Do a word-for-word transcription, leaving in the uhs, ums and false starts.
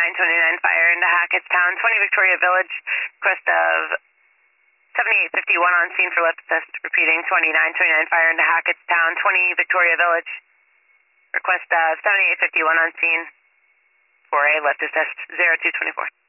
twenty-nine twenty-nine fire into Hackettstown, twenty Victoria Village, request of seventy-eight fifty-one on scene for lift assist, repeating twenty-nine twenty-nine fire into Hackettstown, twenty Victoria Village, request of seventy-eight fifty-one on scene for a lift assist, zero two twenty-four.